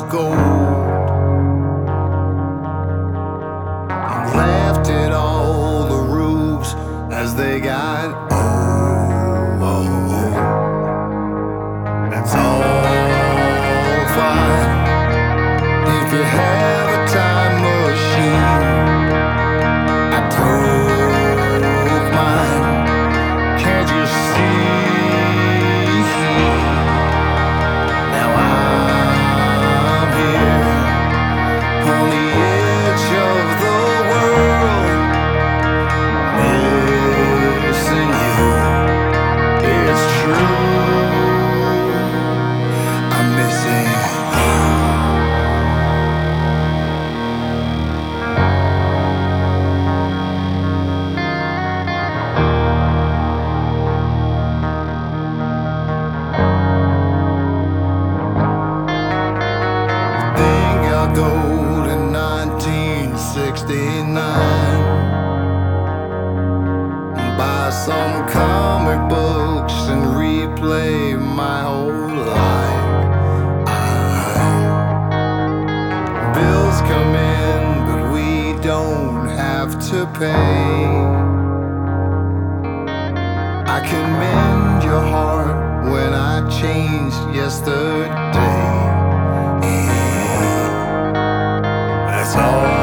gold and laughed at all the roofs as they got old. That's all fine if you have a time machine. I took mine. Can't you see? Now I'm here on the edge of the world, missing you. It's true, I'm missing you. Think I'll go to 1969 and buy some comic books and replay my whole life. Bills come in, but we don't have to pay. I can mend your heart when I changed yesterday. That's all